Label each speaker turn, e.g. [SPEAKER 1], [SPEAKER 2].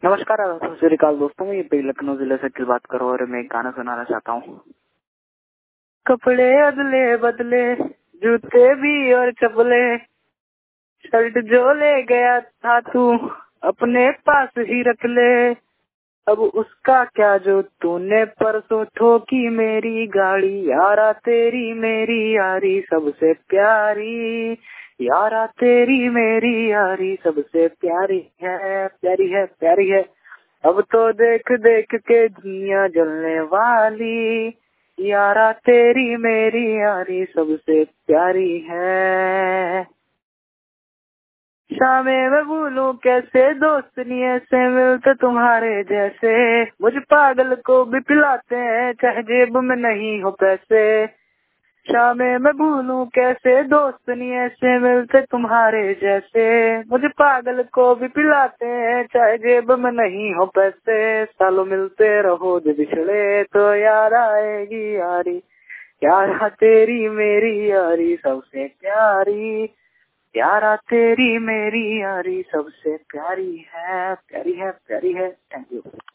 [SPEAKER 1] नमस्कार सत श्री अकाल दोस्तों, मैं ये लखनऊ जिले से अखिल बात करो और मैं एक गाना सुनाना चाहता हूँ। कपड़े अदले बदले, जूते भी और चपले, शर्ट जो ले गया था तू अपने पास ही रख ले। अब उसका क्या जो तूने परसों ठोकी मेरी गाड़ी। यारा तेरी मेरी यारी सबसे प्यारी, यारा तेरी मेरी यारी सबसे प्यारी है, प्यारी है, प्यारी है। अब तो देख देख के दुनिया जलने वाली। यारा तेरी मेरी यारी सबसे प्यारी है। शामे मैं भूलूं कैसे दोस्त नहीं ऐसे मिलते तुम्हारे जैसे। मुझ पागल को भी पिलाते हैं चाहे जेब में नहीं हो पैसे। शामे मैं भूलूं कैसे दोस्त नहीं ऐसे मिलते तुम्हारे जैसे। मुझे पागल को भी पिलाते हैं चाहे जेब में नहीं हो पैसे। सालों मिलते रहो जो बिछड़े तो याद आएगी यारी। यारा तेरी मेरी यारी सबसे प्यारी, यारा तेरी मेरी यारी सबसे प्यारी है, प्यारी है, प्यारी है। Thank you.